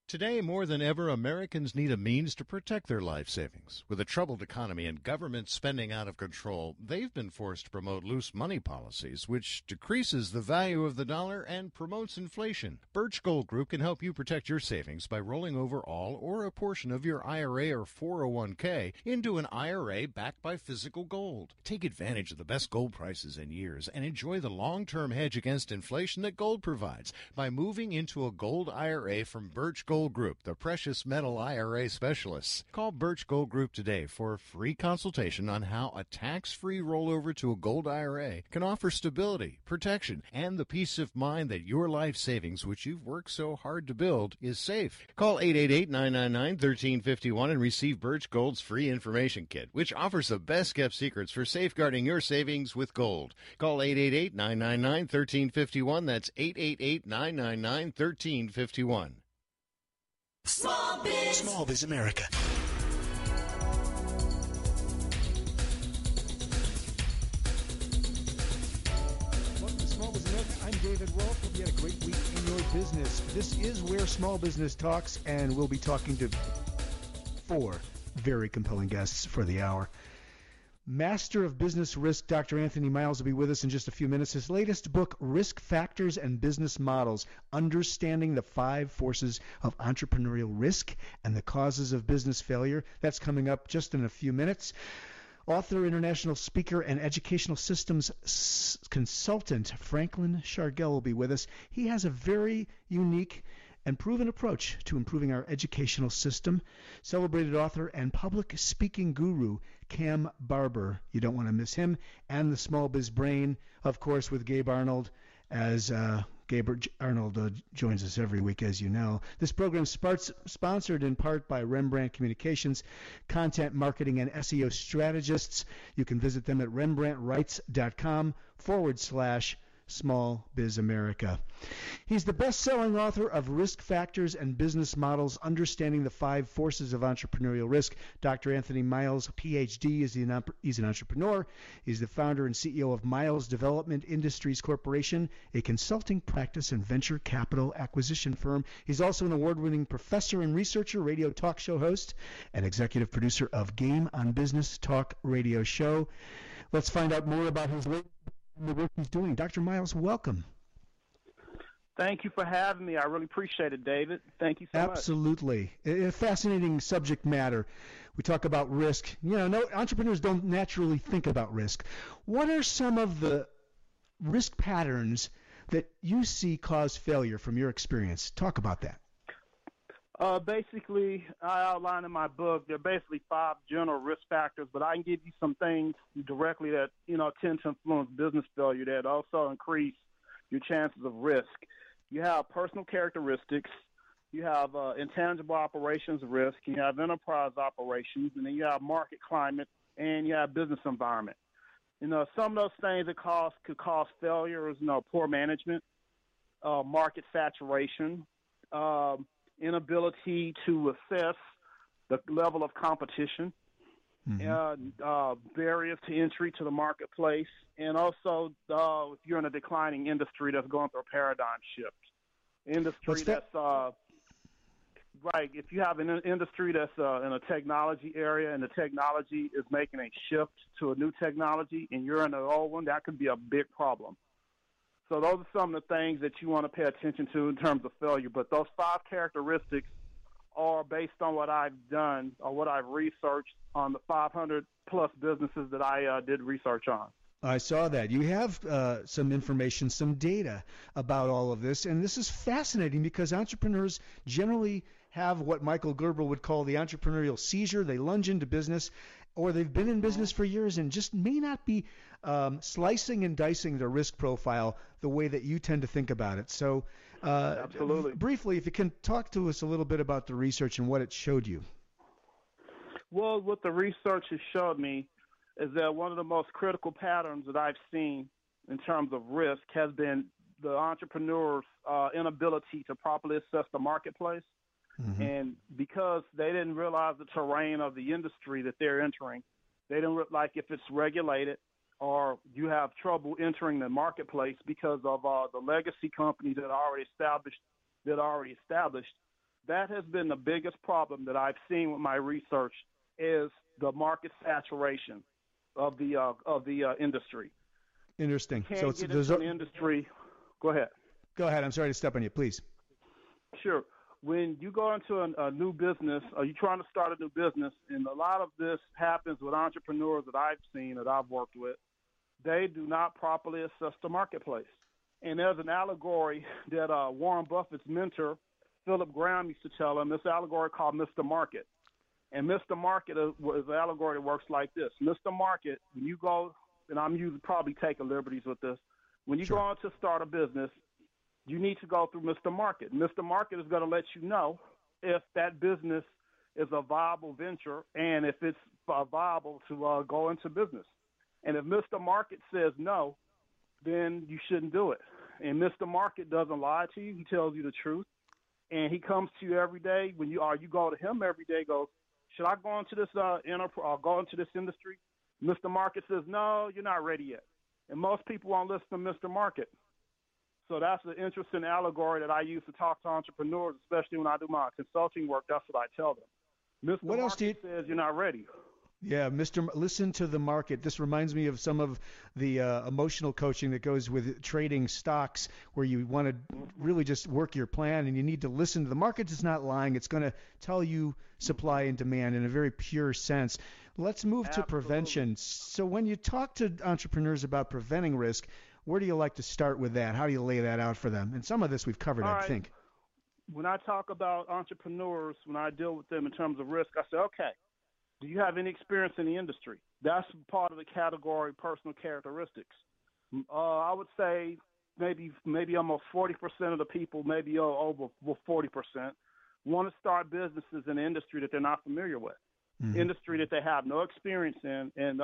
Today, more than ever, Americans need a means to protect their life savings. With a troubled economy and government spending out of control, they've been forced to promote loose money policies, which decreases the value of the dollar and promotes inflation. Birch Gold Group can help you protect your savings by rolling over all or a portion of your IRA or 401k into an IRA backed by physical gold. Take advantage of the best gold prices in years and enjoy the long-term hedge against inflation that gold provides by moving into a gold IRA from Birch Gold Group, the precious metal IRA specialists. Call Birch Gold Group today for a free consultation on how a tax-free rollover to a gold IRA can offer stability, protection, and the peace of mind that your life savings, which you've worked so hard to build, is safe. Call 888-999-1351 and receive Birch Gold's free information kit, which offers the best-kept secrets for safeguarding your savings with gold. Call 888-999-1351. That's 888-999-1351. Small Biz America. Welcome to Small Biz America. I'm David Wolf. Hope you had a great week in your business. This is where small business talks, and we'll be talking to 4 very compelling guests for the hour. Master of Business Risk, Dr. Anthony Miles, will be with us in just a few minutes. His latest book, Risk Factors and Business Models, Understanding the 5 Forces of Entrepreneurial Risk and the Causes of Business Failure. That's coming up just in a few minutes. Author, international speaker, and educational systems consultant Franklin Shargell will be with us. He has a very unique and proven approach to improving our educational system. Celebrated author and public speaking guru Cam Barber. You don't want to miss him. And the Small Biz Brain, of course, with Gabe Arnold, as Gabe Arnold joins us every week, as you know. This program is sponsored in part by Rembrandt Communications, content marketing and SEO strategists. You can visit them at rembrandtwrites.com/Small Biz America. He's the best-selling author of Risk Factors and Business Models, Understanding the 5 Forces of Entrepreneurial Risk. Dr. Anthony Miles, PhD, he's an entrepreneur. He's the founder and CEO of Miles Development Industries Corporation, a consulting practice and venture capital acquisition firm. He's also an award-winning professor and researcher, radio talk show host, and executive producer of Game on Business Talk radio show. Let's find out more about his latest and the work he's doing. Dr. Miles, welcome. Thank you for having me. I really appreciate it, David. Thank you so much. Absolutely. A fascinating subject matter. We talk about risk. No entrepreneurs don't naturally think about risk. What are some of the risk patterns that you see cause failure from your experience? Talk about that. Basically, I outline in my book, there are basically 5 general risk factors, but I can give you some things directly that, tend to influence business failure that also increase your chances of risk. You have personal characteristics, you have intangible operations risk, you have enterprise operations, and then you have market climate, and you have business environment. Some of those things that could cause failure is, poor management, market saturation, inability to assess the level of competition, barriers to entry to the marketplace, and also if you're in a declining industry that's going through a paradigm shift. If you have an industry that's in a technology area and the technology is making a shift to a new technology and you're in an old one, that could be a big problem. So those are some of the things that you want to pay attention to in terms of failure. But those 5 characteristics are based on what I've done or what I've researched on the 500-plus businesses that I did research on. I saw that. You have some information, some data about all of this, and this is fascinating because entrepreneurs generally have what Michael Gerber would call the entrepreneurial seizure. They lunge into business, or they've been in business for years and just may not be slicing and dicing their risk profile the way that you tend to think about it. So absolutely. Briefly, if you can talk to us a little bit about the research and what it showed you. Well, what the research has showed me is that one of the most critical patterns that I've seen in terms of risk has been the entrepreneur's inability to properly assess the marketplace. Mm-hmm. And because they didn't realize the terrain of the industry that they're entering, they didn't like if it's regulated or you have trouble entering the marketplace because of the legacy companies that are already established, That has been the biggest problem that I've seen with my research is the market saturation of the industry. Interesting. Can't So get into an industry. Go ahead. Go ahead. I'm sorry to step on you, please. Sure. When you go into a new business, or you're trying to start a new business, and a lot of this happens with entrepreneurs that I've seen, that I've worked with, they do not properly assess the marketplace. And there's an allegory that Warren Buffett's mentor, Philip Graham, used to tell him, this allegory called Mr. Market. And Mr. Market is an allegory that works like this. Mr. Market, when you go, and I'm usually probably taking liberties with this, when you go on to start a business, you need to go through Mr. Market. Mr. Market is going to let you know if that business is a viable venture and if it's viable to go into business. And if Mr. Market says no, then you shouldn't do it. And Mr. Market doesn't lie to you. He tells you the truth. And he comes to you every day. When you go to him every day, goes, should I go into this go into this industry? Mr. Market says, no, you're not ready yet. And most people won't listen to Mr. Market. So that's an interesting allegory that I use to talk to entrepreneurs, especially when I do my consulting work. That's what I tell them. Mr. What else Market says you're not ready. Yeah, listen to the market. This reminds me of some of the emotional coaching that goes with trading stocks, where you want to really just work your plan, and you need to listen to the market. Is not lying. It's going to tell you supply and demand in a very pure sense. Let's move to prevention. So when you talk to entrepreneurs about preventing risk, where do you like to start with that? How do you lay that out for them? And some of this we've covered, I think. When I talk about entrepreneurs, when I deal with them in terms of risk, I say, okay, do you have any experience in the industry? That's part of the category personal characteristics. I would say maybe almost 40% of the people, maybe over 40%, want to start businesses in an industry that they're not familiar with, industry that they have no experience in. And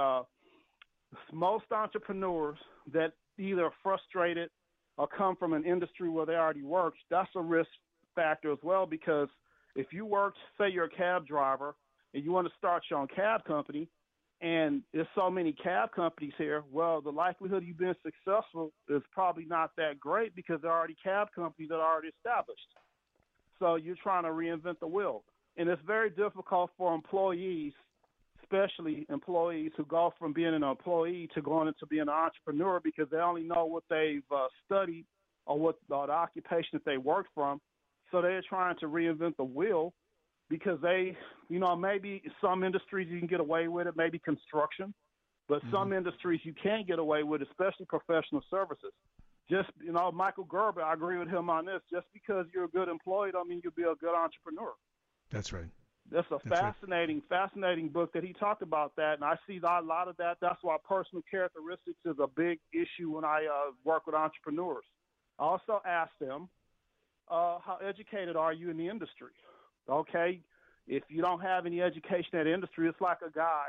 most entrepreneurs that either are frustrated or come from an industry where they already work, that's a risk factor as well, because if you work, say you're a cab driver, and you want to start your own cab company, and there's so many cab companies here, well, the likelihood of you being successful is probably not that great because there are already cab companies that are already established. So you're trying to reinvent the wheel. And it's very difficult for employees, especially employees who go from being an employee to going into being an entrepreneur, because they only know what they've studied or what the occupation that they work from. So they're trying to reinvent the wheel, because they, maybe some industries you can get away with it, maybe construction, but some industries you can't get away with, especially professional services. Just, Michael Gerber, I agree with him on this. Just because you're a good employee don't mean you'll be a good entrepreneur. That's right. That's a fascinating book that he talked about that, and I see a lot of that. That's why personal characteristics is a big issue when I work with entrepreneurs. I also ask them, how educated are you in the industry? Okay, if you don't have any education in that industry, it's like a guy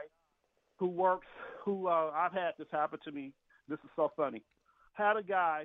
I've had this happen to me. This is so funny. Had a guy,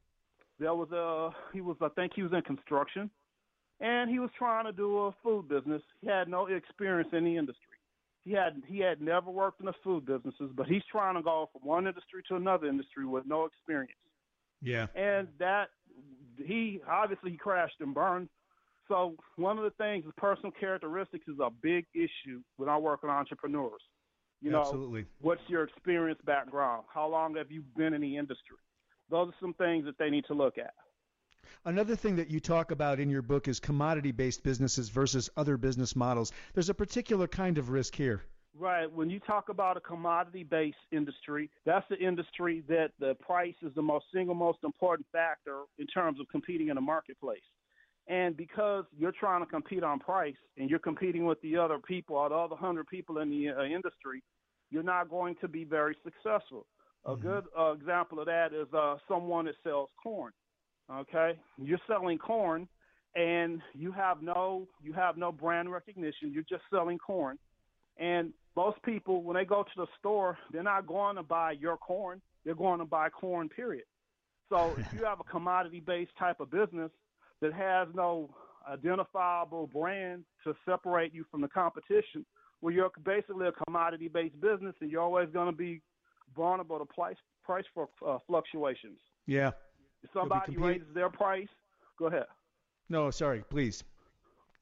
I think he was in construction, and he was trying to do a food business. He had no experience in the industry. He had never worked in the food businesses, but he's trying to go from one industry to another industry with no experience. Yeah. And he crashed and burned. So one of the things is personal characteristics is a big issue when I work with entrepreneurs. Absolutely. What's your experience background? How long have you been in the industry? Those are some things that they need to look at. Another thing that you talk about in your book is commodity-based businesses versus other business models. There's a particular kind of risk here. Right. When you talk about a commodity-based industry, that's the industry that the price is the single most important factor in terms of competing in a marketplace. And because you're trying to compete on price and you're competing with the other people, or the other 100 people in the industry, you're not going to be very successful. A good example of that is someone that sells corn. Okay, you're selling corn, and you have no brand recognition. You're just selling corn, and most people, when they go to the store, they're not going to buy your corn. They're going to buy corn, period. So if you have a commodity-based type of business that has no identifiable brand to separate you from the competition, well, you're basically a commodity-based business, and you're always going to be vulnerable to price fluctuations. Yeah. If somebody raises their price, go ahead. No, sorry, please.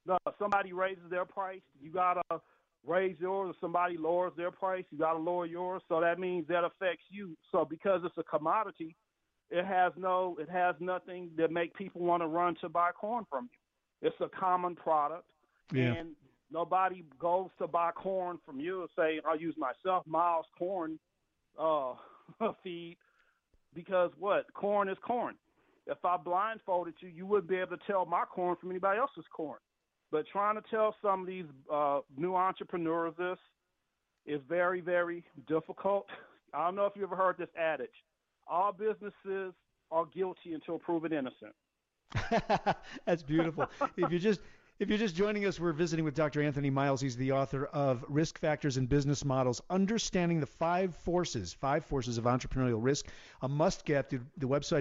No, if somebody raises their price, you gotta raise yours. If somebody lowers their price, you gotta lower yours. So that means that affects you. So because it's a commodity, it has nothing that make people want to run to buy corn from you. It's a common product, and nobody goes to buy corn from you and say, I'll use myself, Miles corn feed, because what? Corn is corn. If I blindfolded you, you wouldn't be able to tell my corn from anybody else's corn. But trying to tell some of these new entrepreneurs this is very, very difficult. I don't know if you ever heard this adage. All businesses are guilty until proven innocent. That's beautiful. If you're just joining us, we're visiting with Dr. Anthony Miles. He's the author of Risk Factors and Business Models, Understanding the Five Forces of Entrepreneurial Risk, a must-get. The website,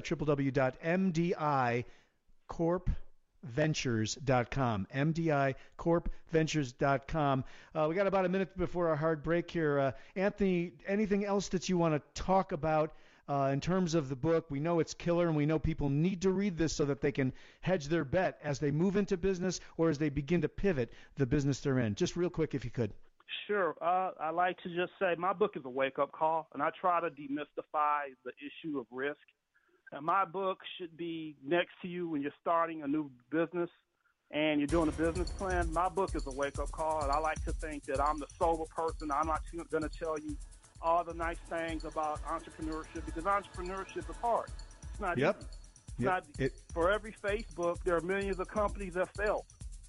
www.mdicorpventures.com, mdicorpventures.com. We got about a minute before our hard break here. Anthony, anything else that you want to talk about in terms of the book? We know it's killer, and we know people need to read this so that they can hedge their bet as they move into business or as they begin to pivot the business they're in. Just real quick, if you could. Sure. I like to just say my book is a wake-up call, and I try to demystify the issue of risk. And my book should be next to you when you're starting a new business and you're doing a business plan. My book is a wake-up call, and I like to think that I'm the sober person. I'm not going to tell you all the nice things about entrepreneurship, because entrepreneurship is hard. It's not easy. For every Facebook, there are millions of companies that fail.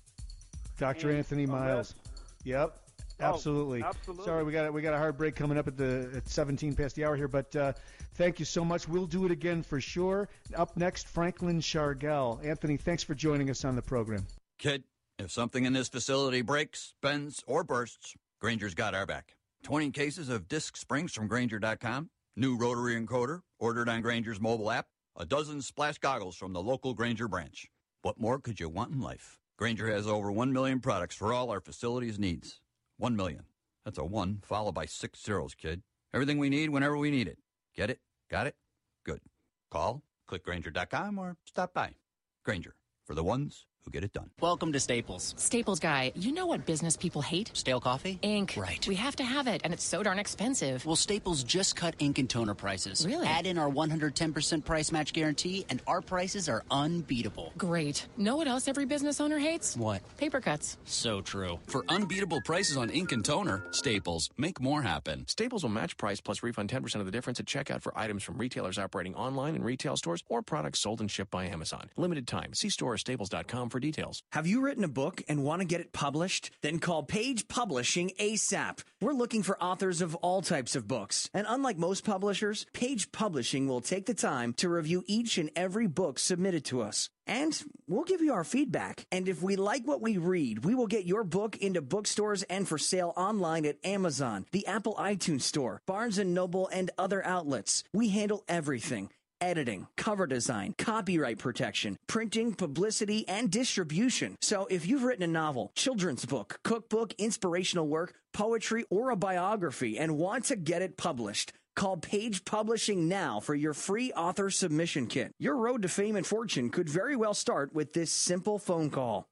Dr. Anthony Miles. Yep. Absolutely. Absolutely. Sorry, we got a hard break coming up at 17 past the hour here, but thank you so much. We'll do it again for sure. Up next, Franklin Shargell. Anthony, thanks for joining us on the program. Kid, if something in this facility breaks, bends, or bursts, Grainger's got our back. 20 cases of disc springs from Grainger.com, new rotary encoder ordered on Grainger's mobile app, a dozen splash goggles from the local Grainger branch. What more could you want in life? Grainger has over 1 million products for all our facilities' needs. 1 million. That's a 1 followed by 6 zeros, kid. Everything we need whenever we need it. Get it? Got it? Good. Call, click Grainger.com, or stop by. Grainger, for the ones who get it done. Welcome to Staples. Staples guy, you know what business people hate? Stale coffee? Ink. Right. We have to have it, and it's so darn expensive. Well, Staples just cut ink and toner prices. Really? Add in our 110% price match guarantee, and our prices are unbeatable. Great. Know what else every business owner hates? What? Paper cuts. So true. For unbeatable prices on ink and toner, Staples. Make more happen. Staples will match price plus refund 10% of the difference at checkout for items from retailers operating online in retail stores or products sold and shipped by Amazon. Limited time. See store or staples.com for details. Have you written a book and want to get it published? Then call Page Publishing ASAP. We're looking for authors of all types of books. And unlike most publishers, Page Publishing will take the time to review each and every book submitted to us. And we'll give you our feedback. And if we like what we read, we will get your book into bookstores and for sale online at Amazon, the Apple iTunes Store, Barnes & Noble, and other outlets. We handle everything. Editing, cover design, copyright protection, printing, publicity, and distribution. So if you've written a novel, children's book, cookbook, inspirational work, poetry, or a biography and want to get it published, call Page Publishing now for your free author submission kit. Your road to fame and fortune could very well start with this simple phone call.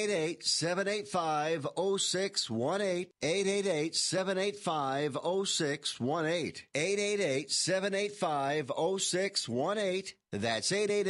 888-785-0618. 888-785-0618. 888-785-0618. That's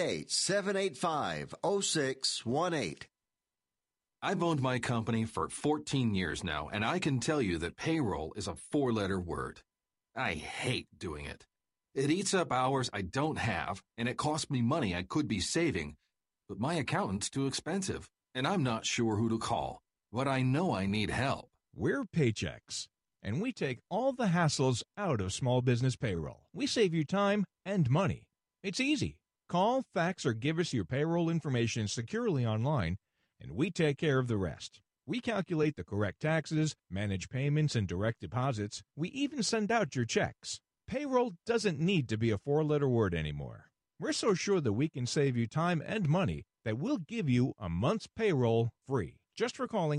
888-785-0618. I've owned my company for 14 years now, and I can tell you that payroll is a 4-letter word. I hate doing it. It eats up hours I don't have, and it costs me money I could be saving. But my accountant's too expensive, and I'm not sure who to call. But I know I need help. We're Paychex, and we take all the hassles out of small business payroll. We save you time and money. It's easy. Call, fax, or give us your payroll information securely online, and we take care of the rest. We calculate the correct taxes, manage payments and direct deposits. We even send out your checks. Payroll doesn't need to be a 4-letter word anymore. We're so sure that we can save you time and money that we'll give you a month's payroll free. Just for calling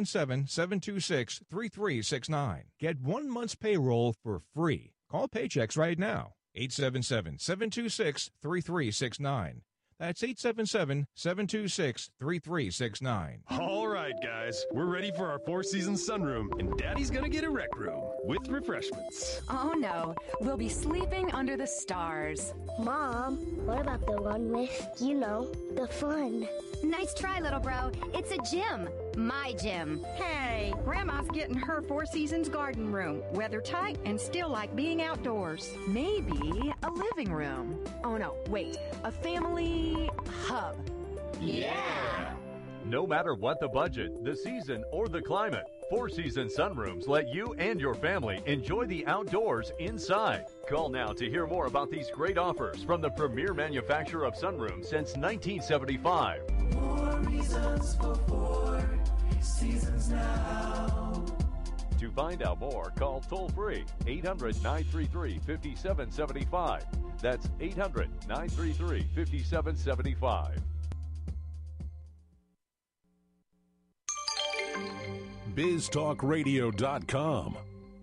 877-726-3369. Get 1 month's payroll for free. Call Paychex right now. 877-726-3369. That's 877-726-3369. All right, guys, we're ready for our Four Seasons sunroom, and Daddy's gonna get a rec room with refreshments. Oh no, we'll be sleeping under the stars. Mom, what about the one with, the fun? Nice try, little bro. It's a gym. My gym. Hey, Grandma's getting her Four Seasons garden room. Weather tight and still like being outdoors. Maybe a living room. Oh no, wait, a family hub. Yeah! No matter what the budget, the season, or the climate, Four Seasons sunrooms let you and your family enjoy the outdoors inside. Call now to hear more about these great offers from the premier manufacturer of sunrooms since 1975. More reasons for Four Seasons now. To find out more, call toll-free 800-933-5775. That's 800-933-5775. BizTalkRadio.com.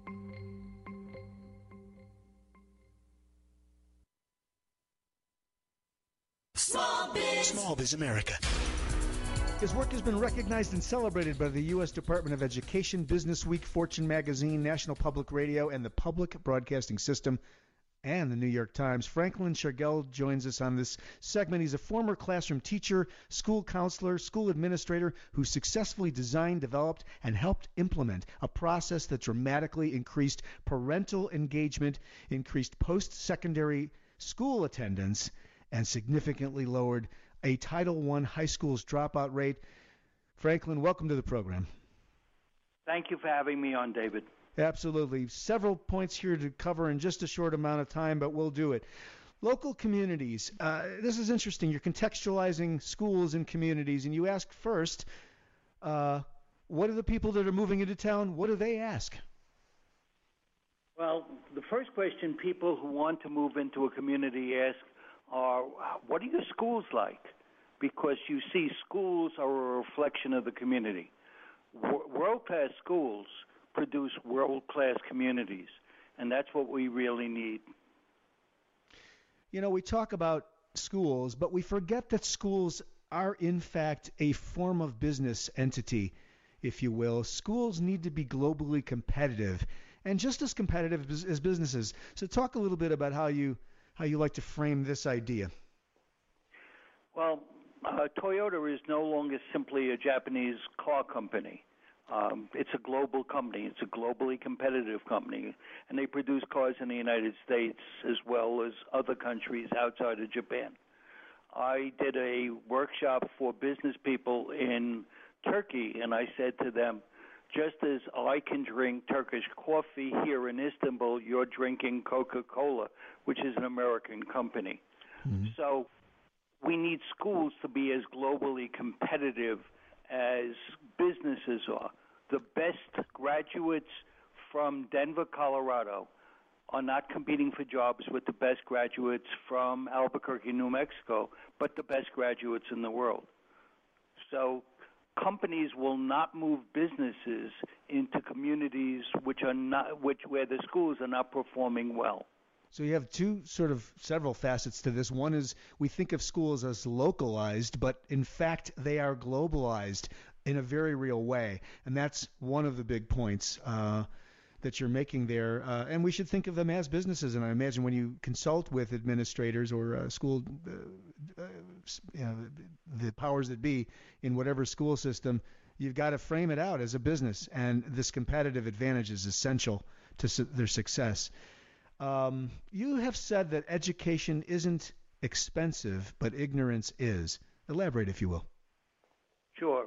Small Biz America. His work has been recognized and celebrated by the U.S. Department of Education, Business Week, Fortune Magazine, National Public Radio, and the Public Broadcasting System, and the New York Times. Franklin Shergill joins us on this segment. He's a former classroom teacher, school counselor, school administrator who successfully designed, developed, and helped implement a process that dramatically increased parental engagement, increased post-secondary school attendance, and significantly lowered a Title I high school's dropout rate. Franklin, welcome to the program. Thank you for having me on, David. Absolutely. Several points here to cover in just a short amount of time, but we'll do it. Local communities. This is interesting. You're contextualizing schools and communities, and you ask first, what are the people that are moving into town, what do they ask? Well, the first question people who want to move into a community ask are, what are your schools like? Because you see, schools are a reflection of the community. World-class schools produce world-class communities, and that's what we really need. You know, we talk about schools, but we forget that schools are, in fact, a form of business entity, if you will. Schools need to be globally competitive, and just as competitive as businesses. So talk a little bit about how you like to frame this idea. Well, Toyota is no longer simply a Japanese car company. It's a global company. It's a globally competitive company, and they produce cars in the United States as well as other countries outside of Japan. I did a workshop for business people in Turkey, and I said to them, just as I can drink Turkish coffee here in Istanbul, you're drinking Coca-Cola, which is an American company. Mm-hmm. So we need schools to be as globally competitive as businesses are. The best graduates from Denver, Colorado, are not competing for jobs with the best graduates from Albuquerque, New Mexico, but the best graduates in the world. So companies will not move businesses into communities where the schools are not performing well. So you have several facets to this. One is we think of schools as localized, but in fact they are globalized in a very real way. And that's one of the big points that you're making there. And we should think of them as businesses. And I imagine when you consult with administrators or school, the powers that be in whatever school system, you've got to frame it out as a business. And this competitive advantage is essential to their success. You have said that education isn't expensive, but ignorance is. Elaborate, if you will. Sure.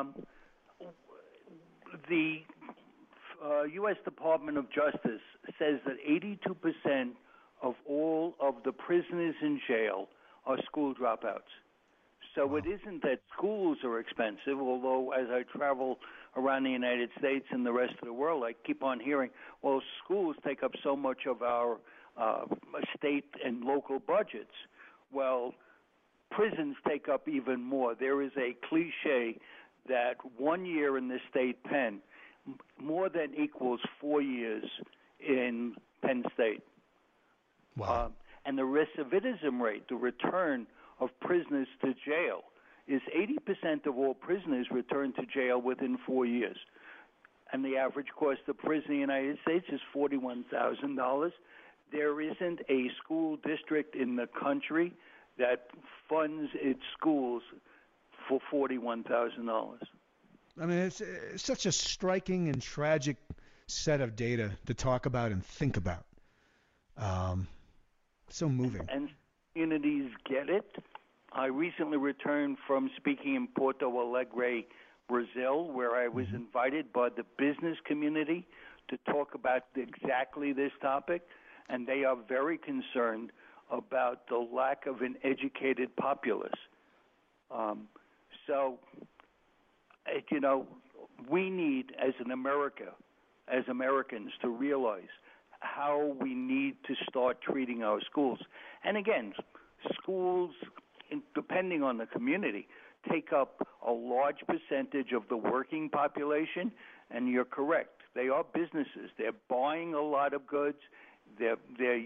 The U.S. Department of Justice says that 82% of all of the prisoners in jail are school dropouts. So Wow. It isn't that schools are expensive, although as I travel around the United States and the rest of the world, I keep on hearing, well, schools take up so much of our state and local budgets. Well, prisons take up even more. There is a cliche that 1 year in the state pen more than equals 4 years in Penn State. Wow. And the recidivism rate, the return of prisoners to jail is 80% of all prisoners return to jail within 4 years. And the average cost of prison in the United States is $41,000. There isn't a school district in the country that funds its schools for $41,000. I mean, it's such a striking and tragic set of data to talk about and think about. So moving. And communities get it. I recently returned from speaking in Porto Alegre, Brazil, where I was invited by the business community to talk about exactly this topic, and they are very concerned about the lack of an educated populace. We need, as Americans, to realize how we need to start treating our schools. And again, schools, depending on the community, take up a large percentage of the working population, and you're correct. They are businesses. They're buying a lot of goods. The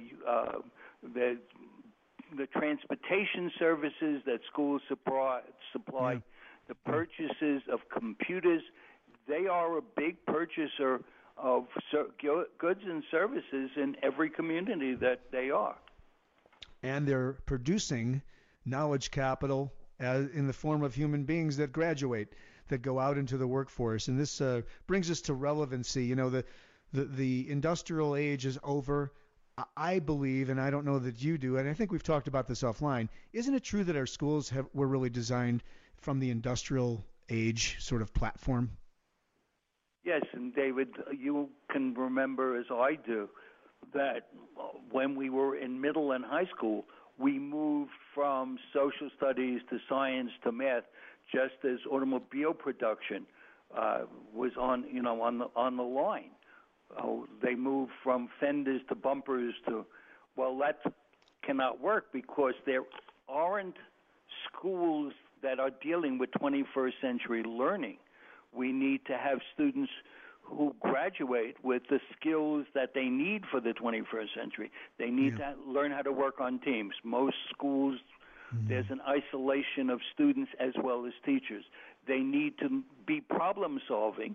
transportation services that schools supply, the purchases of computers, they are a big purchaser of goods and services in every community that they are. And they're producing knowledge capital in the form of human beings that graduate, that go out into the workforce. And this brings us to relevancy. You know, the industrial age is over. I believe, and I don't know that you do, and I think we've talked about this offline, isn't it true that our schools were really designed from the industrial age sort of platform? Yes, and David, you can remember, as I do, that when we were in middle and high school, we moved from social studies to science to math, just as automobile production was on the line. They moved from fenders to bumpers to, well, that cannot work because there aren't schools that are dealing with 21st century learning. We need to have students who graduate with the skills that they need for the 21st century. They need to learn how to work on teams. Most schools, there's an isolation of students as well as teachers. They need to be problem solvers.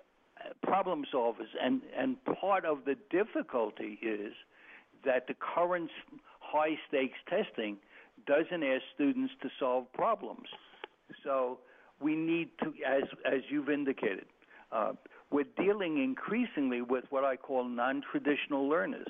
And part of the difficulty is that the current high-stakes testing doesn't ask students to solve problems. So we need to, as you've indicated, we're dealing increasingly with what I call non-traditional learners.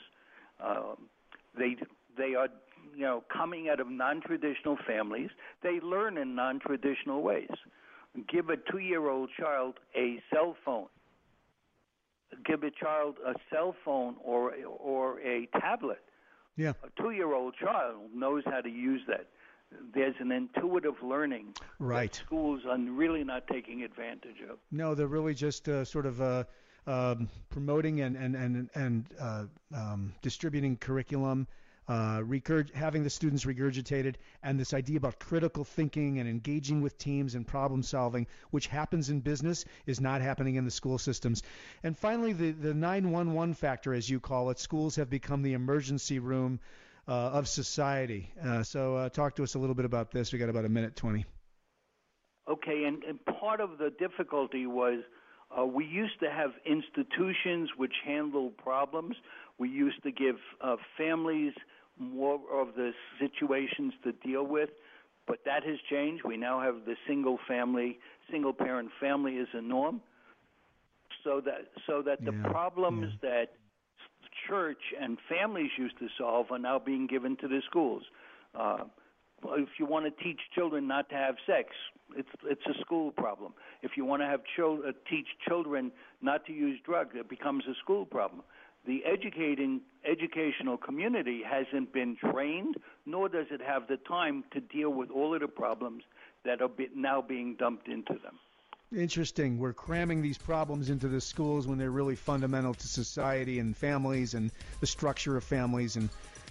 They are, coming out of non-traditional families. They learn in non-traditional ways. Give a 2-year-old child a cell phone. Give a child a cell phone or a tablet. Yeah. A 2-year-old child knows how to use that. There's an intuitive learning that schools are really not taking advantage of. No, they're really just sort of promoting and distributing curriculum, having the students regurgitated, and this idea about critical thinking and engaging with teams and problem solving, which happens in business, is not happening in the school systems. And finally, the 911 factor, as you call it, schools have become the emergency room of society. So talk to us a little bit about this. We got about a minute 20. Okay, and part of the difficulty was we used to have institutions which handled problems. We used to give families more of the situations to deal with, but that has changed. We now have the single-parent family is a norm, so that the problems that church and families used to solve are now being given to the schools. If you want to teach children not to have sex, it's a school problem. If you want to teach children not to use drugs, it becomes a school problem. The educational community hasn't been trained, nor does it have the time to deal with all of the problems that are now being dumped into them. Interesting. We're cramming these problems into the schools when they're really fundamental to society and families and the structure of families. And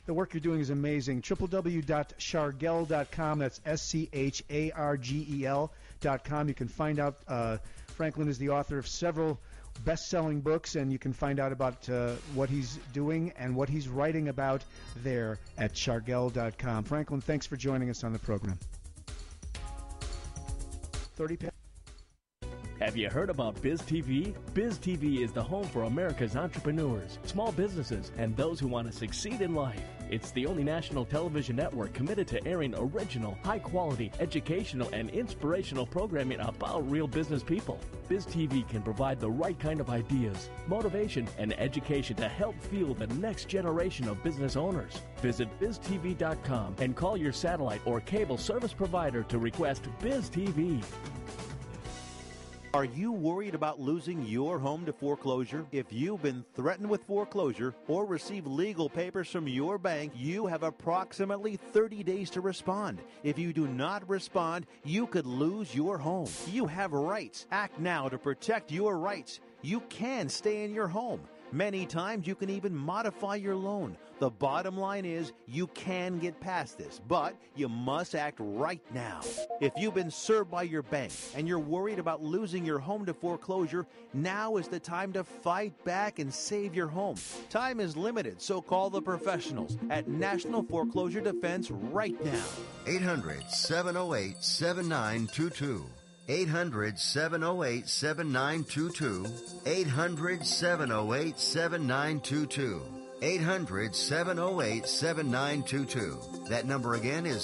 The work you're doing is amazing. www.shargel.com. That's SCHARGEL.com. You can find out Franklin is the author of several best-selling books, and you can find out about what he's doing and what he's writing about there at Shargel.com. Franklin, thanks for joining us on the program. 30 past. Have you heard about BizTV? BizTV is the home for America's entrepreneurs, small businesses, and those who want to succeed in life. It's the only national television network committed to airing original, high-quality, educational, and inspirational programming about real business people. BizTV can provide the right kind of ideas, motivation, and education to help fuel the next generation of business owners. Visit BizTV.com and call your satellite or cable service provider to request BizTV. Are you worried about losing your home to foreclosure? If you've been threatened with foreclosure or receive legal papers from your bank, you have approximately 30 days to respond. If you do not respond, you could lose your home. You have rights. Act now to protect your rights. You can stay in your home. Many times you can even modify your loan. The bottom line is you can get past this, but you must act right now. If you've been served by your bank and you're worried about losing your home to foreclosure, now is the time to fight back and save your home. Time is limited, so call the professionals at National Foreclosure Defense right now. 800-708-7922. 800-708-7922. 800-708-7922. 800-708-7922. That number again is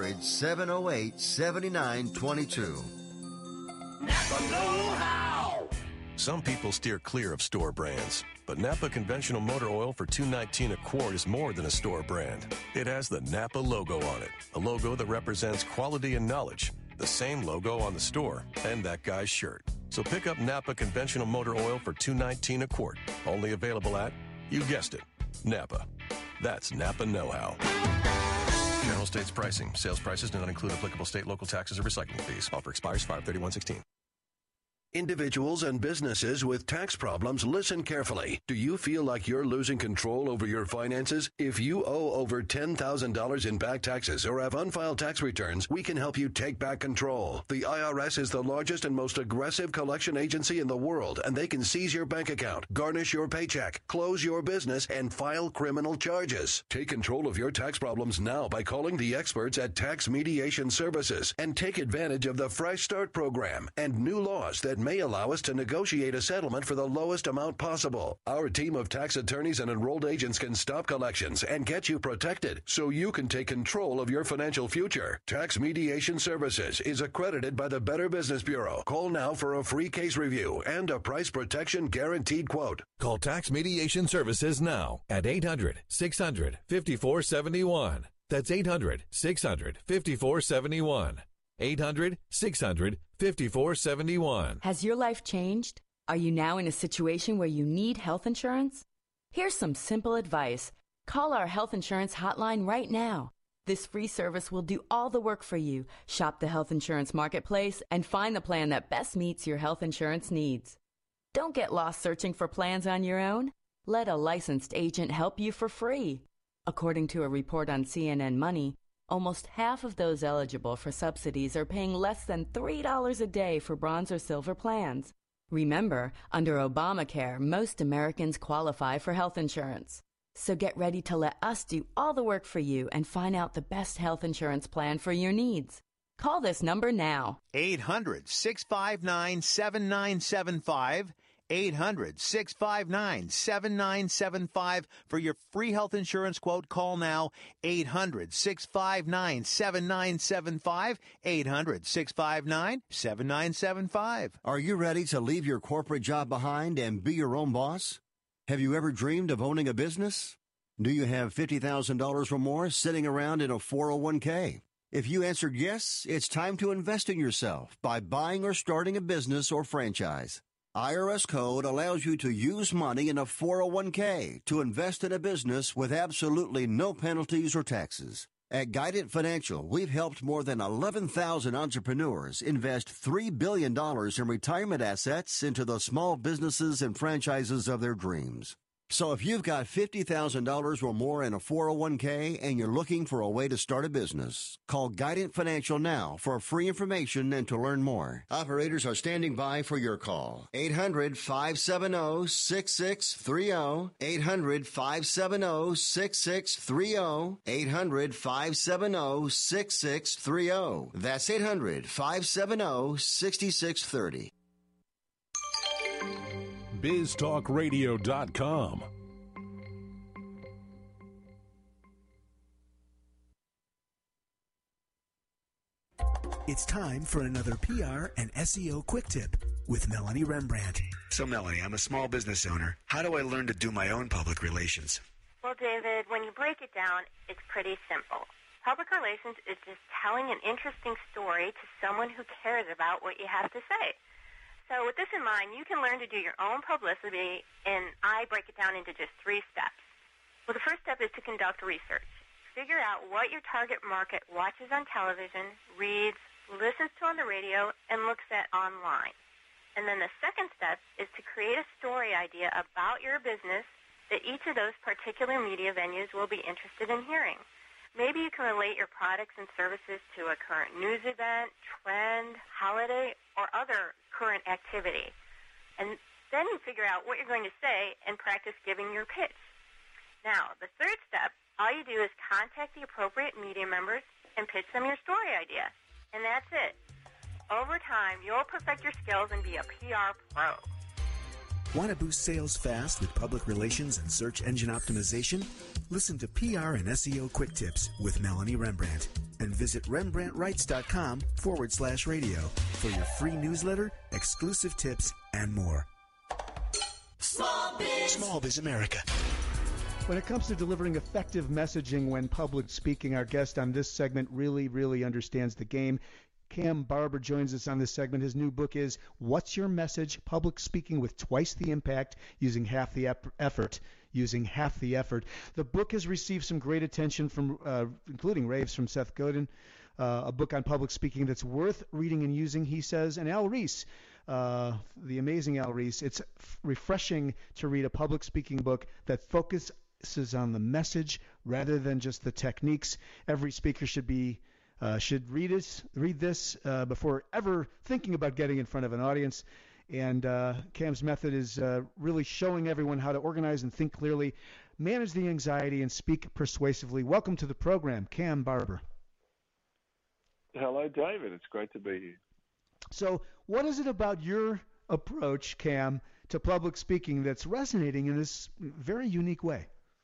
800-708-7922. Napa know-how! Some people steer clear of store brands, but Napa Conventional Motor Oil for $2.19 a quart is more than a store brand. It has the Napa logo on it, a logo that represents quality and knowledge. The same logo on the store and that guy's shirt. So pick up Napa Conventional Motor Oil for $2.19 a quart. Only available at, you guessed it, Napa. That's Napa know-how. General States pricing. Sales prices do not include applicable state, local taxes, or recycling fees. Offer expires 5/31/16. Individuals and businesses with tax problems, listen carefully. Do you feel like you're losing control over your finances? If you owe over $10,000 in back taxes or have unfiled tax returns, we can help you take back control. The IRS is the largest and most aggressive collection agency in the world, and they can seize your bank account, garnish your paycheck, close your business, and file criminal charges. Take control of your tax problems now by calling the experts at Tax Mediation Services and take advantage of the Fresh Start program and new laws that may allow us to negotiate a settlement for the lowest amount possible. Our team of tax attorneys and enrolled agents can stop collections and get you protected so you can take control of your financial future. Tax Mediation Services is accredited by the Better Business Bureau. Call now for a free case review and a price protection guaranteed quote. Call Tax Mediation Services now at 800-600-5471. That's 800-600-5471. 800-600-5471. Has your life changed? Are you now in a situation where you need health insurance? Here's some simple advice. Call our health insurance hotline right now. This free service will do all the work for you. Shop the health insurance marketplace and find the plan that best meets your health insurance needs. Don't get lost searching for plans on your own. Let a licensed agent help you for free. According to a report on CNN Money, almost half of those eligible for subsidies are paying less than $3 a day for bronze or silver plans. Remember, under Obamacare, most Americans qualify for health insurance. So get ready to let us do all the work for you and find out the best health insurance plan for your needs. Call this number now. 800-659-7975. 800-659-7975 for your free health insurance quote. Call now. 800-659-7975. 800-659-7975. Are you ready to leave your corporate job behind and be your own boss? Have you ever dreamed of owning a business? Do you have $50,000 or more sitting around in a 401k? If you answered yes, it's time to invest in yourself by buying or starting a business or franchise. IRS code allows you to use money in a 401k to invest in a business with absolutely no penalties or taxes. At Guidant Financial, we've helped more than 11,000 entrepreneurs invest $3 billion in retirement assets into the small businesses and franchises of their dreams. So if you've got $50,000 or more in a 401k and you're looking for a way to start a business, call Guidant Financial now for free information and to learn more. Operators are standing by for your call. 800-570-6630. 800-570-6630. 800-570-6630. That's 800-570-6630. BizTalkRadio.com. It's time for another PR and SEO quick tip with Melanie Rembrandt. So, Melanie, I'm a small business owner. How do I learn to do my own public relations? Well, David, when you break it down, it's pretty simple. Public relations is just telling an interesting story to someone who cares about what you have to say. So with this in mind, you can learn to do your own publicity, and I break it down into just 3 steps. Well, the first step is to conduct research. Figure out what your target market watches on television, reads, listens to on the radio, and looks at online. And then the second step is to create a story idea about your business that each of those particular media venues will be interested in hearing. Maybe you can relate your products and services to a current news event, trend, holiday, or other current activity. And then you figure out what you're going to say and practice giving your pitch. Now, the third step, all you do is contact the appropriate media members and pitch them your story idea. And that's it. Over time, you'll perfect your skills and be a PR pro. Want to boost sales fast with public relations and search engine optimization? Listen to PR and SEO quick tips with Melanie Rembrandt and visit RembrandtWrites.com/radio for your free newsletter, exclusive tips, and more. Small Biz America. When it comes to delivering effective messaging when public speaking, our guest on this segment really understands the game. Cam Barber joins us on this segment. His new book is What's Your Message? Public Speaking with Twice the Impact Using Half the Effort. The book has received some great attention from, including raves from Seth Godin, a book on public speaking that's worth reading and using, he says. And Al Ries, the amazing Al Ries, it's refreshing to read a public speaking book that focuses on the message rather than just the techniques. Every speaker should read this before ever thinking about getting in front of an audience. And Cam's method is really showing everyone how to organize and think clearly, manage the anxiety, and speak persuasively. Welcome to the program, Cam Barber. Hello, David. It's great to be here. So what is it about your approach, Cam, to public speaking that's resonating in this very unique way?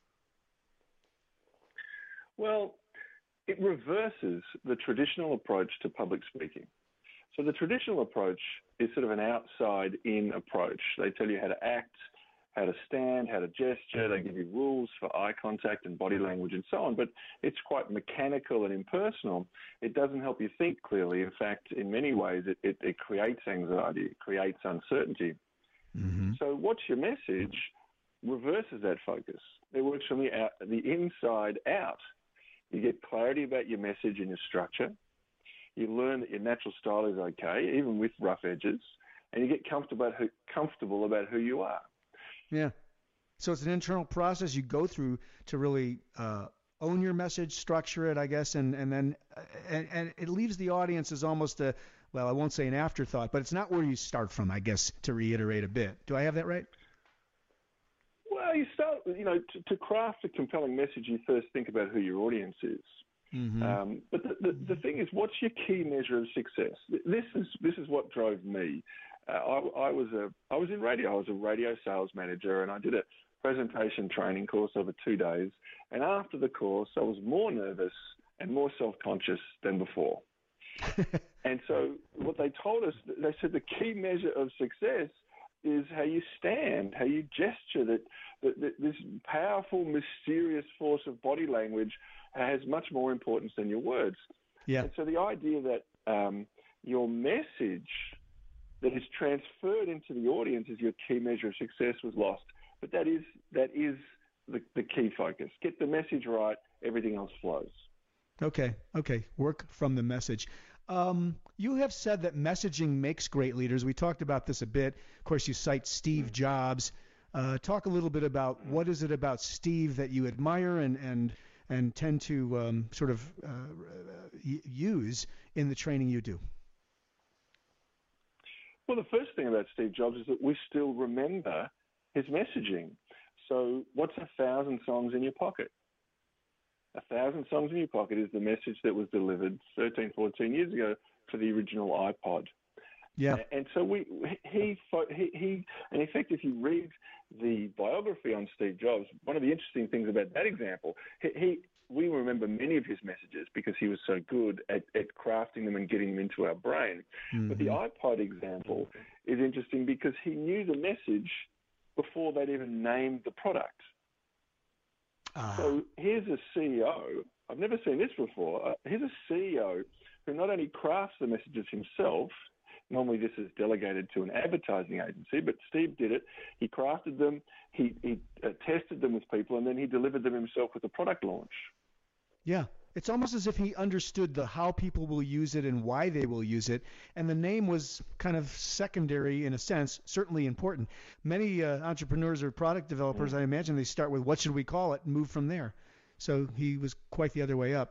Well, it reverses the traditional approach to public speaking. So the traditional approach is sort of an outside-in approach. They tell you how to act, how to stand, how to gesture. They give you rules for eye contact and body language and so on, but it's quite mechanical and impersonal. It doesn't help you think clearly. In fact, in many ways, it creates anxiety. It creates uncertainty. Mm-hmm. So What's Your Message reverses that focus. It works from the inside out. You get clarity about your message and your structure. You learn that your natural style is okay, even with rough edges, and you get comfortable about who you are. Yeah. So it's an internal process you go through to really own your message, structure it, I guess, and then it leaves the audience as almost I won't say an afterthought, but it's not where you start from, I guess, to reiterate a bit. Do I have that right? Well, you start, to craft a compelling message, you first think about who your audience is. Mm-hmm. But the thing is, what's your key measure of success? This is what drove me. I was in radio. I was a radio sales manager, and I did a presentation training course over 2 days. And after the course, I was more nervous and more self-conscious than before. And so what they told us, they said the key measure of success is how you stand, how you gesture, that this powerful, mysterious force of body language has much more importance than your words. Yeah. And so the idea that your message that is transferred into the audience as your key measure of success was lost. But that is the key focus. Get the message right, everything else flows. Okay. Work from the message. You have said that messaging makes great leaders. We talked about this a bit. Of course, you cite Steve Jobs. Talk a little bit about what is it about Steve that you admire and tend to use in the training you do. Well, the first thing about Steve Jobs is that we still remember his messaging. So what's 1,000 songs in your pocket? 1,000 songs in your pocket is the message that was delivered 13, 14 years ago for the original iPod. Yeah. And so he and in fact, if you read the biography on Steve Jobs, one of the interesting things about that example, we remember many of his messages because he was so good at crafting them and getting them into our brain. Mm-hmm. But the iPod example is interesting because he knew the message before they'd even named the product. So here's a CEO. I've never seen this before. Here's a CEO who not only crafts the messages himself. Normally this is delegated to an advertising agency, but Steve did it. He crafted them, he tested them with people, and then he delivered them himself with a product launch. Yeah, it's almost as if he understood how people will use it and why they will use it, and the name was kind of secondary in a sense, certainly important. Many entrepreneurs or product developers, I imagine they start with what should we call it and move from there. So he was quite the other way up.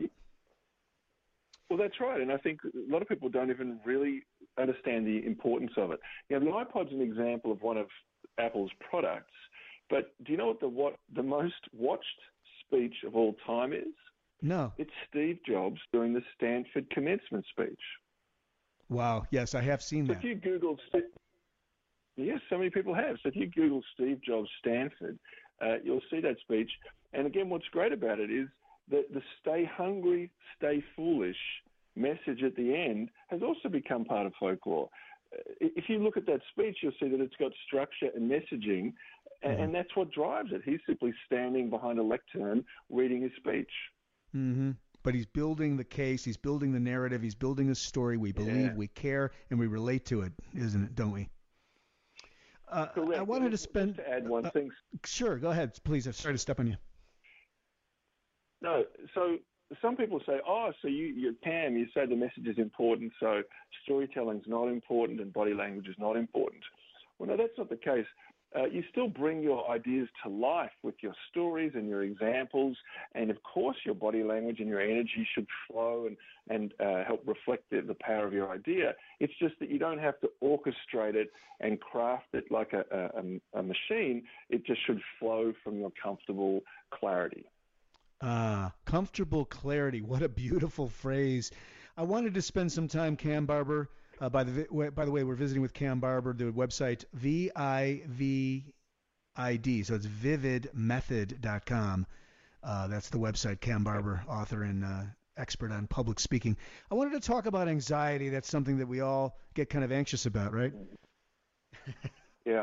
Well, that's right, and I think a lot of people don't even really understand the importance of it. You know, the iPod's an example of one of Apple's products, but do you know what the most watched speech of all time is? No. It's Steve Jobs doing the Stanford commencement speech. Wow, yes, I have seen that. If you Google, yes, so many people have. So if you Google Steve Jobs Stanford, you'll see that speech. And again, what's great about it is that the stay hungry, stay foolish message at the end has also become part of folklore. If you look at that speech, you'll see that it's got structure and messaging, and that's what drives it. He's simply standing behind a lectern reading his speech. Mm-hmm. But he's building the case, he's building the narrative, he's building a story. We believe, we care, and we relate to it, isn't it? Don't we? Correct. I wanted to spend... Just to add one thing. Sure, go ahead, please. I'm sorry to step on you. No, so some people say, so you say the message is important, so storytelling's not important and body language is not important. Well, no, that's not the case. You still bring your ideas to life with your stories and your examples, and of course your body language and your energy should flow and help reflect the power of your idea. It's just that you don't have to orchestrate it and craft it like a machine. It just should flow from your comfortable clarity. Comfortable clarity. What a beautiful phrase. I wanted to spend some time, Cam Barber. By the way, we're visiting with Cam Barber, the website VIVID, so it's vividmethod.com. That's the website. Cam Barber, author and expert on public speaking. I wanted to talk about anxiety. That's something that we all get kind of anxious about, right? Yeah.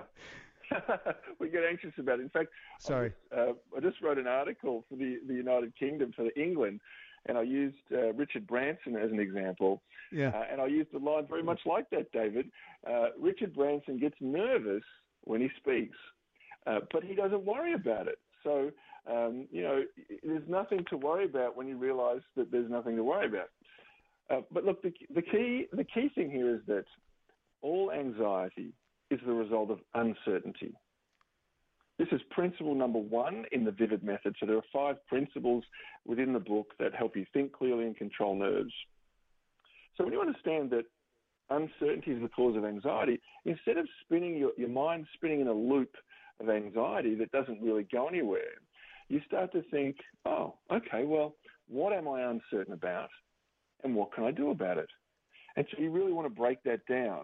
We get anxious about it. In fact, I just wrote an article for the United Kingdom, for England, and I used Richard Branson as an example. Yeah. And I used a line very much like that, David. Richard Branson gets nervous when he speaks, but he doesn't worry about it. So, there's nothing to worry about when you realize that there's nothing to worry about. But look, the key thing here is that all anxiety is the result of uncertainty. This is principle number 1 in the Vivid Method. So there are 5 principles within the book that help you think clearly and control nerves. So when you understand that uncertainty is the cause of anxiety, instead of spinning your mind spinning in a loop of anxiety that doesn't really go anywhere, you start to think, okay, well, what am I uncertain about and what can I do about it? And so you really want to break that down.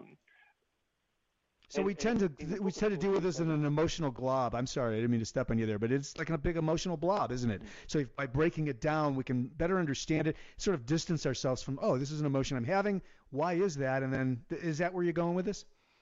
So we tend to deal with this in an emotional glob. I'm sorry, I didn't mean to step on you there, but it's like a big emotional blob, isn't it? So by breaking it down, we can better understand it, sort of distance ourselves from, this is an emotion I'm having. Why is that? And then, is that where you're going with this?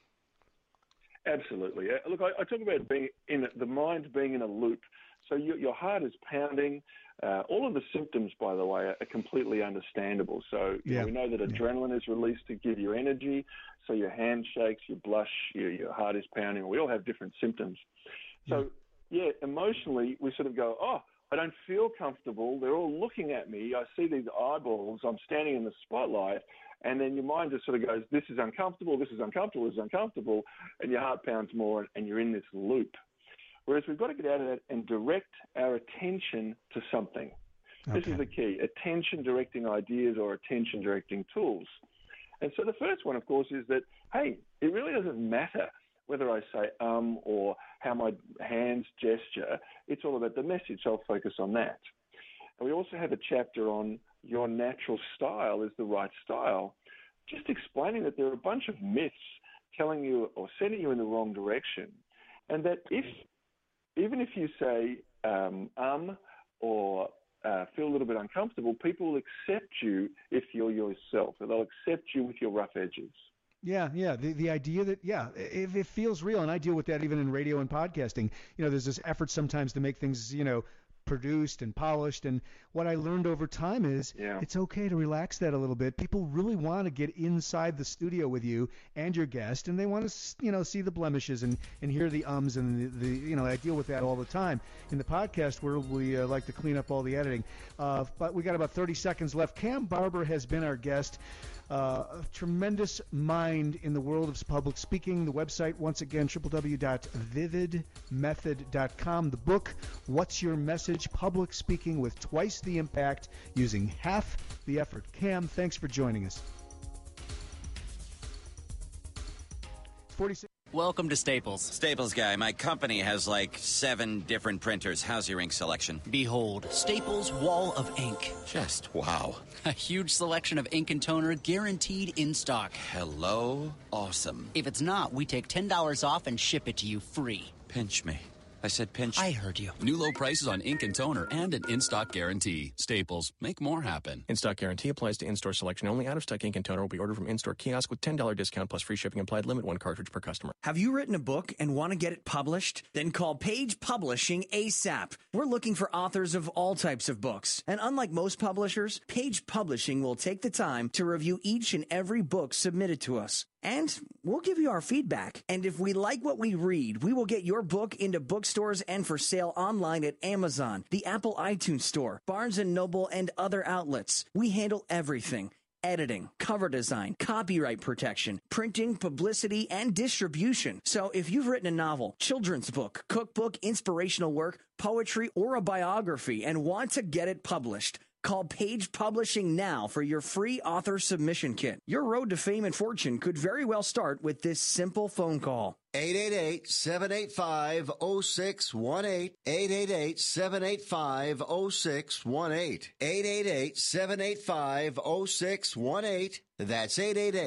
Absolutely. Look, I talk about being the mind being in a loop. So your heart is pounding. All of the symptoms, by the way, are completely understandable. So we know that adrenaline is released to give you energy. So your hand shakes, you blush, your heart is pounding. We all have different symptoms. So, emotionally, we sort of go, I don't feel comfortable. They're all looking at me. I see these eyeballs. I'm standing in the spotlight. And then your mind just sort of goes, this is uncomfortable, this is uncomfortable, this is uncomfortable. And your heart pounds more and you're in this loop. Whereas we've got to get out of that and direct our attention to something. Okay. This is the key, attention directing ideas or attention directing tools. And so the first one, of course, is that, hey, it really doesn't matter whether I say or how my hands gesture. It's all about the message, so I'll focus on that. And we also have a chapter on your natural style is the right style, just explaining that there are a bunch of myths telling you or sending you in the wrong direction, and that even if you say or feel a little bit uncomfortable, people will accept you if you're yourself, and they'll accept you with your rough edges. Yeah. The idea that, if it feels real, and I deal with that even in radio and podcasting, there's this effort sometimes to make things, produced and polished. And what I learned over time is it's okay to relax that a little bit. People really want to get inside the studio with you and your guest, and they want to, see the blemishes and hear the ums and the I deal with that all the time. In the podcast world, we like to clean up all the editing. But we got about 30 seconds left. Cam Barber has been our guest. A tremendous mind in the world of public speaking. The website, once again, www.vividmethod.com. The book, What's Your Message? Public Speaking with Twice the Impact Using Half the Effort. Cam, thanks for joining us. 46. Welcome to Staples. Staples guy, my company has like 7 different printers. How's your ink selection? Behold, Staples Wall of Ink. Just wow. A huge selection of ink and toner guaranteed in stock. Hello? Awesome. If it's not, we take $10 off and ship it to you free. Pinch me. I said pinch. I heard you. New low prices on ink and toner and an in-stock guarantee. Staples. Make more happen. In-stock guarantee applies to in-store selection only. Out-of-stock ink and toner will be ordered from in-store kiosk with $10 discount plus free shipping applied. Limit 1 cartridge per customer. Have you written a book and want to get it published? Then call Page Publishing ASAP. We're looking for authors of all types of books. And unlike most publishers, Page Publishing will take the time to review each and every book submitted to us. And we'll give you our feedback. And if we like what we read, we will get your book into bookstores and for sale online at Amazon, the Apple iTunes Store, Barnes & Noble, and other outlets. We handle everything. Editing, cover design, copyright protection, printing, publicity, and distribution. So if you've written a novel, children's book, cookbook, inspirational work, poetry, or a biography and want to get it published, call Page Publishing now for your free author submission kit. Your road to fame and fortune could very well start with this simple phone call. 888-785-0618. 888-785-0618. 888-785-0618. That's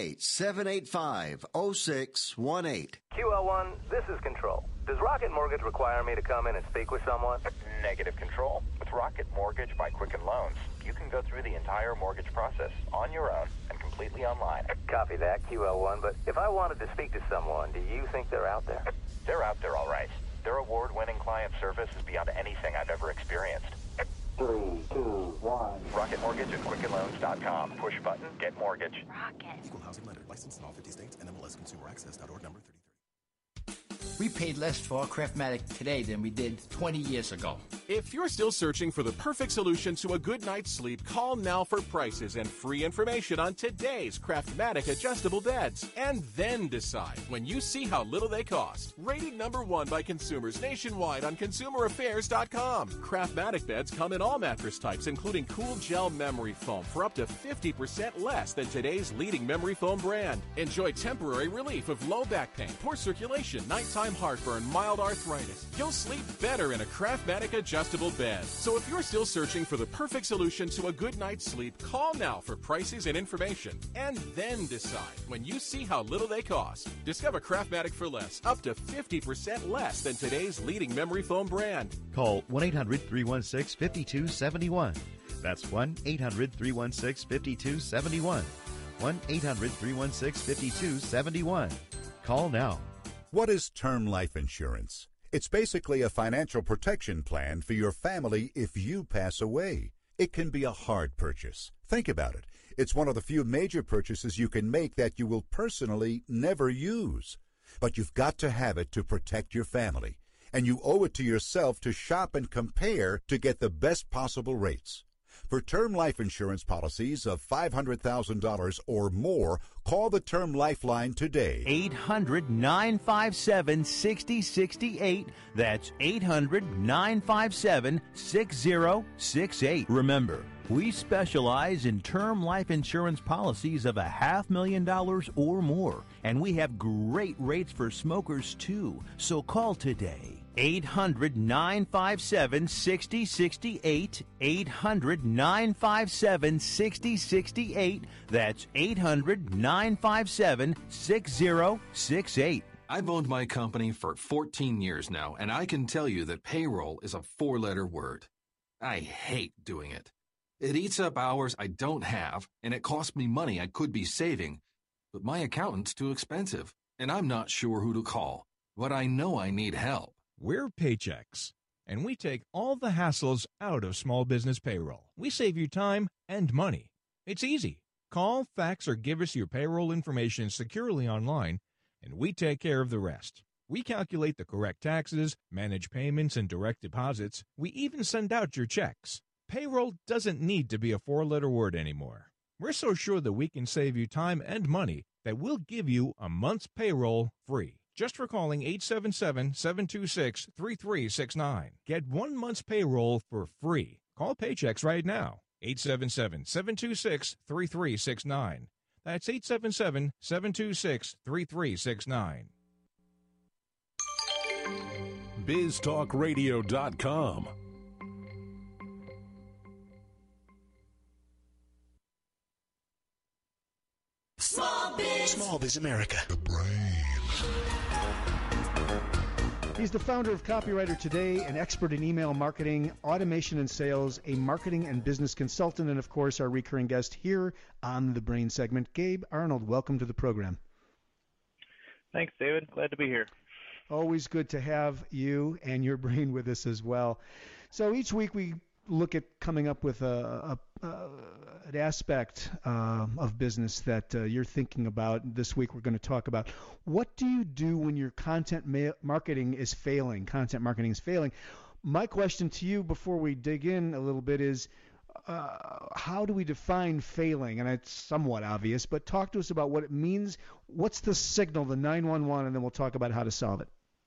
888-785-0618. QL1, this is Control. Does Rocket Mortgage require me to come in and speak with someone? Negative, Control. With Rocket Mortgage by Quicken Loans, you can go through the entire mortgage process on your own and completely online. Copy that, QL1, but if I wanted to speak to someone, do you think they're out there? They're out there, all right. Their award-winning client service is beyond anything I've ever experienced. 3, 2, 1. Rocket Mortgage at QuickenLoans.com. Push button, get mortgage. Rocket. Equal housing lender. Licensed in all 50 states. NMLSConsumerAccess.org number 33. We paid less for our Craftmatic today than we did 20 years ago. If you're still searching for the perfect solution to a good night's sleep, call now for prices and free information on today's Craftmatic adjustable beds. And then decide when you see how little they cost. Rated #1 by consumers nationwide on ConsumerAffairs.com. Craftmatic beds come in all mattress types, including cool gel memory foam for up to 50% less than today's leading memory foam brand. Enjoy temporary relief of low back pain, poor circulation, nighttime heartburn, mild arthritis. You'll sleep better in a Craftmatic adjustable bed. So if you're still searching for the perfect solution to a good night's sleep, call now for prices and information. And then decide when you see how little they cost. Discover Craftmatic for less, up to 50% less than today's leading memory foam brand. Call 1-800-316-5271. That's 1-800-316-5271. 1-800-316-5271. Call now. What is term life insurance? It's basically a financial protection plan for your family if you pass away. It can be a hard purchase. Think about it. It's one of the few major purchases you can make that you will personally never use. But you've got to have it to protect your family. And you owe it to yourself to shop and compare to get the best possible rates. For term life insurance policies of $500,000 or more, call the Term Lifeline today. 800-957-6068. That's 800-957-6068. Remember, we specialize in term life insurance policies of $500,000 or more, and we have great rates for smokers too. So call today. 800-957-6068. 800-957-6068. That's 800-957-6068. I've owned my company for 14 years now, and I can tell you that payroll is a 4-letter word. I hate doing it. It eats up hours I don't have, and it costs me money I could be saving. But my accountant's too expensive, and I'm not sure who to call. But I know I need help. We're Paychex, and we take all the hassles out of small business payroll. We save you time and money. It's easy. Call, fax, or give us your payroll information securely online, and we take care of the rest. We calculate the correct taxes, manage payments and direct deposits. We even send out your checks. Payroll doesn't need to be a 4-letter word anymore. We're so sure that we can save you time and money that we'll give you a month's payroll free. Just for calling 877-726-3369. Get 1 month's payroll for free. Call Paychex right now. 877-726-3369. That's 877-726-3369. BizTalkRadio.com. Small Biz America. The brain. He's the founder of Copywriter Today, an expert in email marketing, automation and sales, a marketing and business consultant, and of course our recurring guest here on the Brain segment, Gabe Arnold. Welcome to the program. Thanks, David. Glad to be here. Always good to have you and your brain with us as well. So each week we look at coming up with an aspect of business that you're thinking about. This week we're going to talk about what do you do when your content marketing is failing? Content marketing is failing. My question to you before we dig in a little bit is how do we define failing? And it's somewhat obvious, but talk to us about what it means. What's the signal, the 911, and then we'll talk about how to solve it.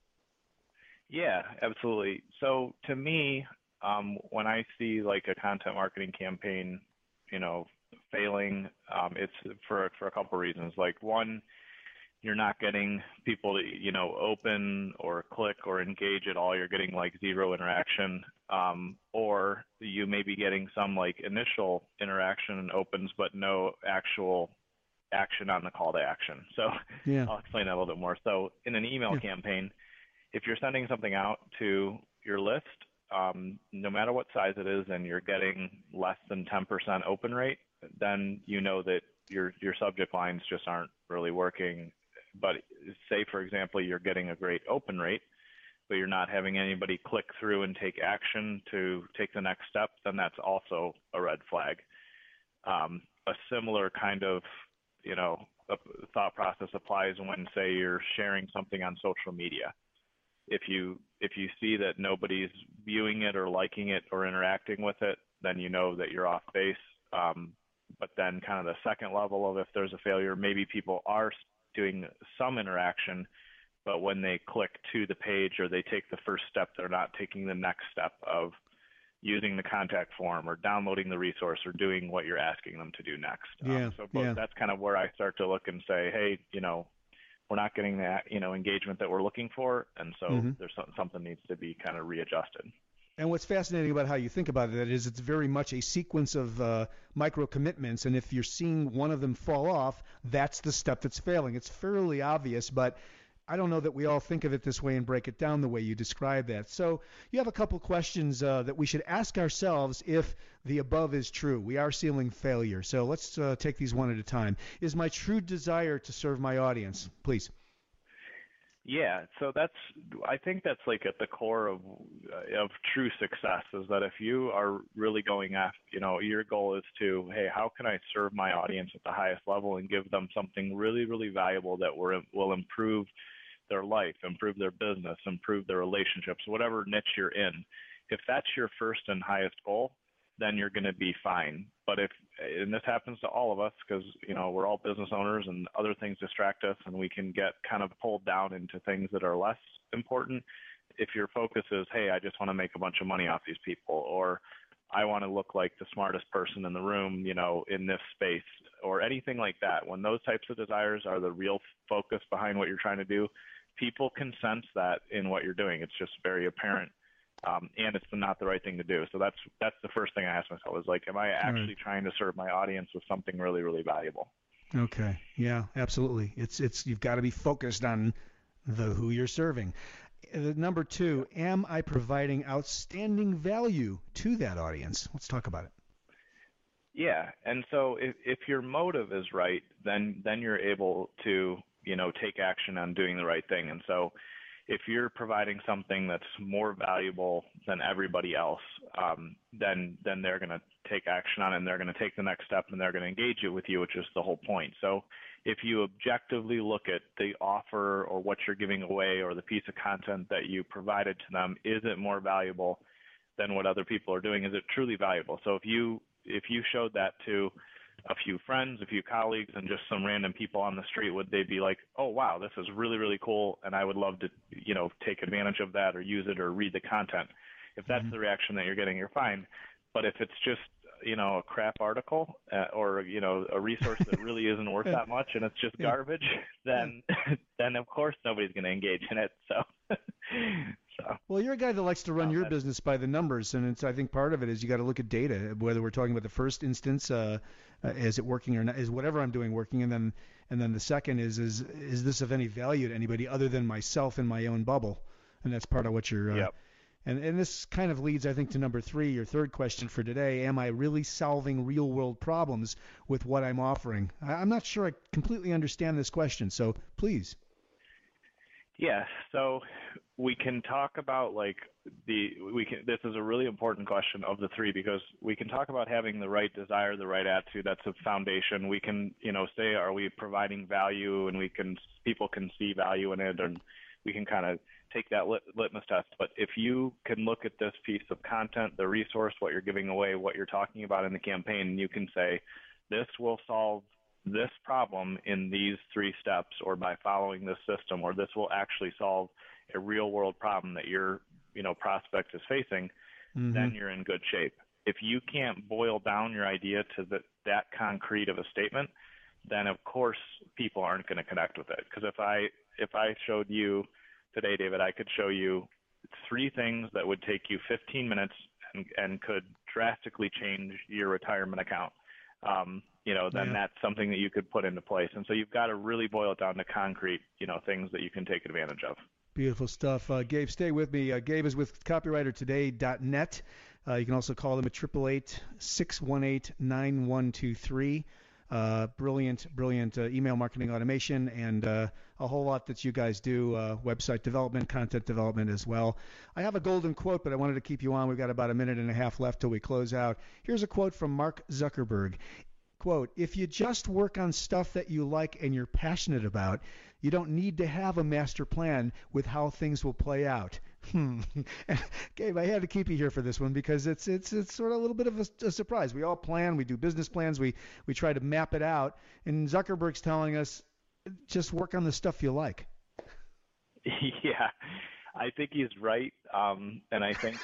Yeah, absolutely. So to me, when I see like a content marketing campaign, failing, it's for a couple of reasons. Like one, you're not getting people to, open or click or engage at all. You're getting like zero interaction, or you may be getting some like initial interaction and opens, but no actual action on the call to action. So yeah. I'll explain that a little bit more. So in an email campaign, if you're sending something out to your list, no matter what size it is, and you're getting less than 10% open rate, then you know that your subject lines just aren't really working. But say, for example, you're getting a great open rate, but you're not having anybody click through and take action to take the next step, then that's also a red flag. A similar kind of, thought process applies when, say, you're sharing something on social media. If you see that nobody's viewing it or liking it or interacting with it, then you know that you're off base. But then kind of the second level of if there's a failure, maybe people are doing some interaction, but when they click to the page or they take the first step, they're not taking the next step of using the contact form or downloading the resource or doing what you're asking them to do next. That's kind of where I start to look and say, hey, we're not getting that, engagement that we're looking for, and so there's something needs to be kind of readjusted. And what's fascinating about how you think about it is it's very much a sequence of micro commitments, and if you're seeing one of them fall off, that's the step that's failing. It's fairly obvious, but I don't know that we all think of it this way and break it down the way you describe that. So you have a couple questions that we should ask ourselves if the above is true. We are seeing failure. So let's take these one at a time. Is my true desire to serve my audience? Please. Yeah, so I think that's like at the core of true success, is that if you are really going after, your goal is to, hey, how can I serve my audience at the highest level and give them something really, really valuable that will improve their life, improve their business, improve their relationships, whatever niche you're in. If that's your first and highest goal, then you're going to be fine. But and this happens to all of us because, we're all business owners and other things distract us and we can get kind of pulled down into things that are less important. If your focus is, hey, I just want to make a bunch of money off these people, or I want to look like the smartest person in the room, in this space, or anything like that, when those types of desires are the real focus behind what you're trying to do, people can sense that in what you're doing. It's just very apparent. And it's not the right thing to do. So that's the first thing I ask myself is am I actually trying to serve my audience with something really, really valuable? Okay. Yeah, absolutely. It's you've got to be focused on who you're serving. Number 2, am I providing outstanding value to that audience? Let's talk about it. Yeah. And so if your motive is right, then you're able to, take action on doing the right thing. And so if you're providing something that's more valuable than everybody else, then they're going to take action on it and they're going to take the next step and they're going to engage it with you, which is the whole point. So if you objectively look at the offer or what you're giving away or the piece of content that you provided to them, is it more valuable than what other people are doing? Is it truly valuable? So if you showed that to a few friends, a few colleagues, and just some random people on the street, would they be like, oh, wow, this is really, really cool, and I would love to, take advantage of that or use it or read the content? If that's the reaction that you're getting, you're fine. But if it's just, a crap article or, a resource that really isn't worth that much and it's just garbage, then of course nobody's going to engage in it. So. Well, you're a guy that likes to run your business by the numbers, and I think part of it is you got to look at data, whether we're talking about the first instance, is it working or not, is whatever I'm doing working, and then the second is this of any value to anybody other than myself in my own bubble, and that's part of what you're. Yep. And this kind of leads, I think, to number 3, your third question for today. Am I really solving real-world problems with what I'm offering? I'm not sure I completely understand this question, so please. Yeah, so we can talk about this is a really important question of the 3 because we can talk about having the right desire, the right attitude. That's a foundation. We can, say, are we providing value, and people can see value in it, and we can kind of take that litmus test. But if you can look at this piece of content, the resource, what you're giving away, what you're talking about in the campaign, and you can say, this will solve this problem in these 3 steps, or by following this system, or this will actually solve a real world problem that your prospect is facing, then you're in good shape. If you can't boil down your idea to that concrete of a statement, then of course people aren't going to connect with it. Because if I showed you today, David, I could show you 3 things that would take you 15 minutes and could drastically change your retirement account. Then that's something that you could put into place. And so you've got to really boil it down to concrete, things that you can take advantage of. Beautiful stuff. Gabe, stay with me. Gabe is with copywritertoday.net. You can also call them at 888-618-9123. Brilliant email marketing automation and a whole lot that you guys do, website development, content development as well. I have a golden quote, but I wanted to keep you on. We've got about a minute and a half left till we close out. Here's a quote from Mark Zuckerberg. Quote, if you just work on stuff that you like and you're passionate about, you don't need to have a master plan with how things will play out. Gabe, I had to keep you here for this one because it's sort of a little bit of a surprise. We all plan, we do business plans, we try to map it out, and Zuckerberg's telling us just work on the stuff you like. Yeah, I think he's right, and I think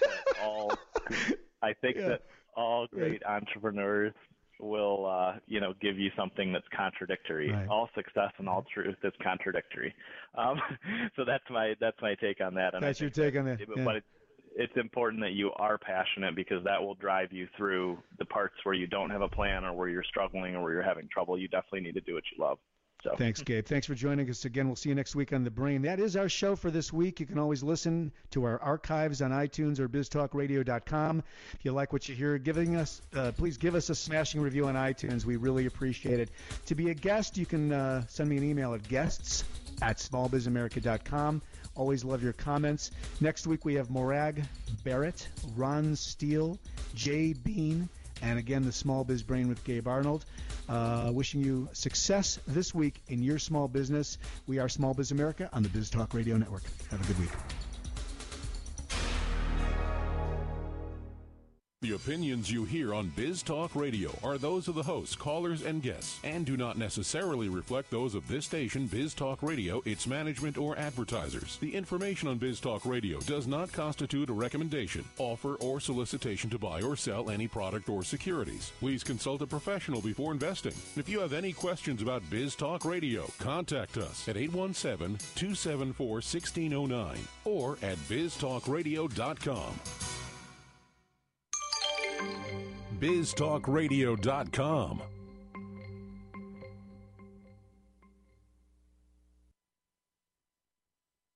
that all great entrepreneurs will give you something that's contradictory. Right. All success and all truth is contradictory. So that's my take on that. And that's your take on that. Yeah. But it's important that you are passionate because that will drive you through the parts where you don't have a plan or where you're struggling or where you're having trouble. You definitely need to do what you love. So. Thanks, Gabe. Thanks for joining us again. We'll see you next week on The Brain. That is our show for this week. You can always listen to our archives on iTunes or biztalkradio.com. If you like what you hear, please give us a smashing review on iTunes. We really appreciate it. To be a guest, you can send me an email at guests@smallbizamerica.com. Always love your comments. Next week we have Morag Barrett, Ron Steele, Jay Bean, and again, the Small Biz Brain with Gabe Arnold. Wishing you success this week in your small business. We are Small Biz America on the Biz Talk Radio Network. Have a good week. The opinions you hear on Biz Talk Radio are those of the hosts, callers, and guests, and do not necessarily reflect those of this station, Biz Talk Radio, its management, or advertisers. The information on Biz Talk Radio does not constitute a recommendation, offer, or solicitation to buy or sell any product or securities. Please consult a professional before investing. If you have any questions about Biz Talk Radio, contact us at 817-274-1609 or at biztalkradio.com. biztalkradio.com.